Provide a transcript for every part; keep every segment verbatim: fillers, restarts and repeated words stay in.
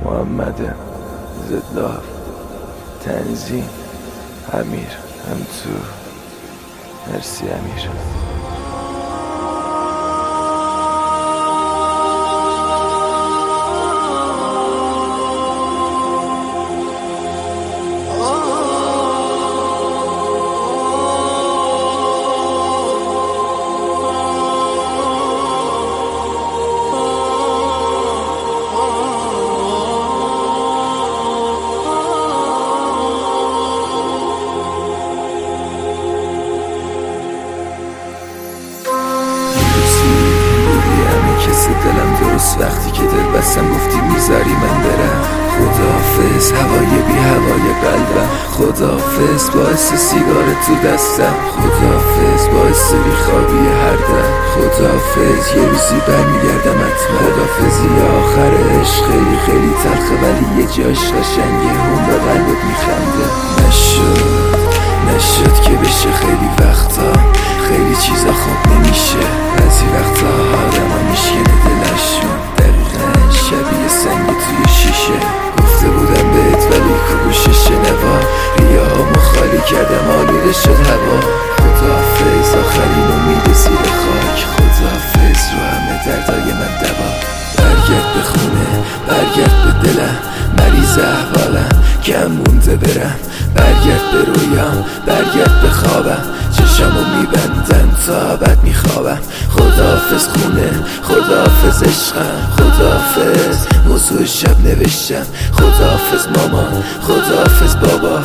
محمد زدلاف، تنظیم امیر هم تو. مرسی امیر. دلم درست وقتی که دل بستم گفتی میذاری من برم. خداحافظ هوای بی هوای قلبم، خداحافظ باعث سیگار تو دستم، خداحافظ باعث بیخوابی هر دم، خداحافظ یه روزی برمیگردم حتما. خداحافظی آخر عشق خیلی خیلی تلخه ولی یه جاش قشنگه، اون به قلبت میخنده. نشد نشد که بشه خیلی وقتا، خیلی چیزا خوب نمیشه، بعضی وقتا آدم ها میشکنه دلشون دقیقا شبیه سنگ توی شیشه. گفته بودم بهت ولی کوبوش شنوا، ریاهامو خالی کردم آلوده شد هوا. خداحافظ آخرین امید زیر خاک، خداحافظ رو همه دردای من دوا. برگرد به خونه برگرد به دلم، مریض احوالم کم مونده برم. برگرد به رویام برگرد به خوابم، چشمو میبندم تا ابد میخوابم. خداحافظ خونه خداحافظ عشقم، خداحافظ موضوع شب نوشتم. خداحافظ مامان خداحافظ بابا،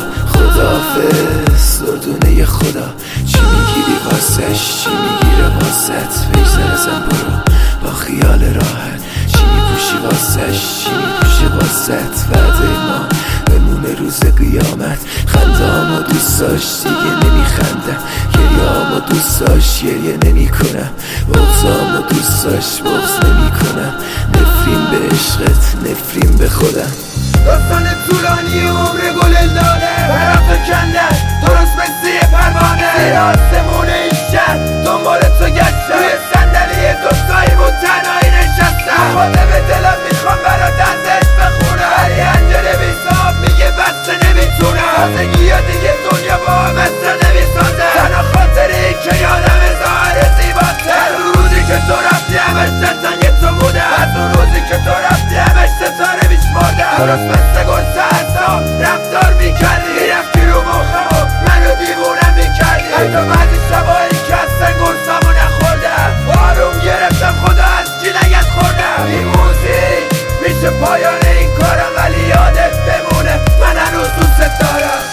خداحافظ دردونه خدا. چی میگیری واسش چی میگیره واسط، بگذر ازم برو با خیال راحت. چی میپوشی واسش چی میپوشه واسط، وعده ما بمونه روز قیامت. خندهامو دوست داشت دیگه نمیخندم، گریهامو دوست داشت گریه نمی کنم، بغضامو دوست داشت بغض نمی کنم. نفرین به عشقت نفرین به خودم. داستان طولانی عمر گل داره، برات کندن درست مثل یه پروانه. زیر آسمون این شهر دنبال تو گشتم، روی صندلی دوتایی بود تنهایی نشستم. خواده به دلم میخوام برات ازش بخونم، ولی انجره بیساب میگه بسته نمیتونم. تازگی یا دیگه دنیا با هم بسته نمیسازه، تنها خاطری که یادم ظاهر زیباته. از اون روزی که تو رفتی همش دستنگ تو بودم، از اون روزی که تو رفتی همش ستاره بیشمردم. درست مثل گل سرسا رفتار میکردی، میرفتی رو مخم و منو دیوونه میکردی. حتی بعضی شبایی که اصلا گرسمو نخوردم، آروم گرفتم خدا از کی نگت خوردم. این موزیک میشه پایان این کارم، ولی یادت بمونه من هنوز دوست دارم.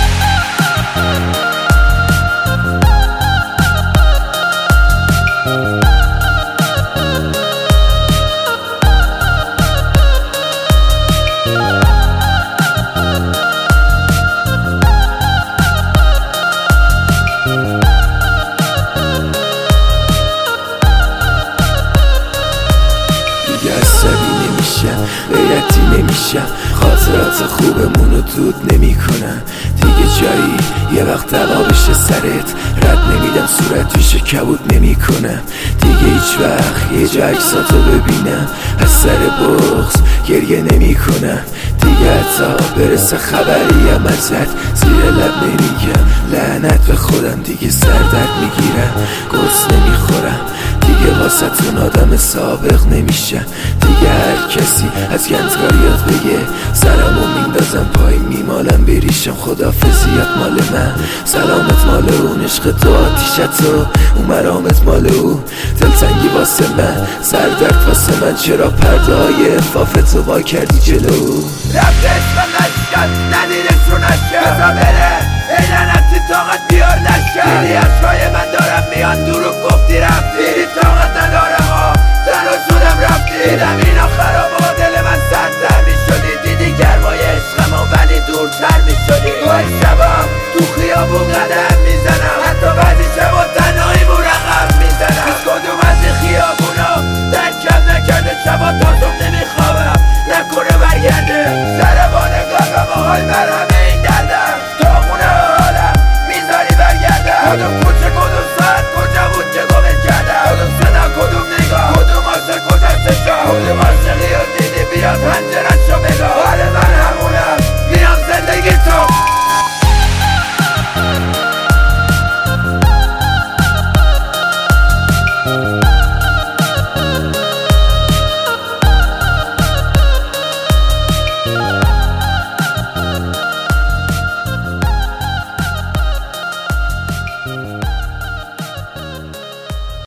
غیرتی نمیشم، خاطرات خوبمونو دود نمی کنم. دیگه جایی یه وقت دوا بشه سرت، رد نمیدم صورت توش کبود نمی کنم. دیگه هیچ وقت یه جا عکساتو ببینم از سر بغض گریه نمی کنم. دیگه حتی برسه خبریم ازت زیر لب نمیگم لعنت به خودم. دیگه سردرد میگیرم قرص نمیخورم، دیگه واسه تون آدم سابق نمیشم. دیگه هر کسی از گندگاریات بگه سرمو میندازم پایین میمالم بریشم. خداحافظیات مال من، سلامت مال اون، عشق تو آتیشت تو، اون مرامت مال او. دلتنگی واسه من سردرد واسه من، چرا پرده های افافتو وا کردی جلو. رفت عشق نشکن ندیدش رو نشکن، بزا بره ای لعنتی طاقت بیار نشکن. دیدی عشقای من دارم میان دروب گفتی رفتی، دیدی طاقت ندارم ها تنها شدم رفتی. دیدم اینا خرابا دل من سردتر میشدی، دیدی گرمای عشقمو ولی دورتر میشدی. تو این شبام تو خیابون قدم میزنم، حتی بعضی شبا تنهایی مو رقم میزنم. هیچ کدوم از این خیابونا درکم نکرده شبا تا تو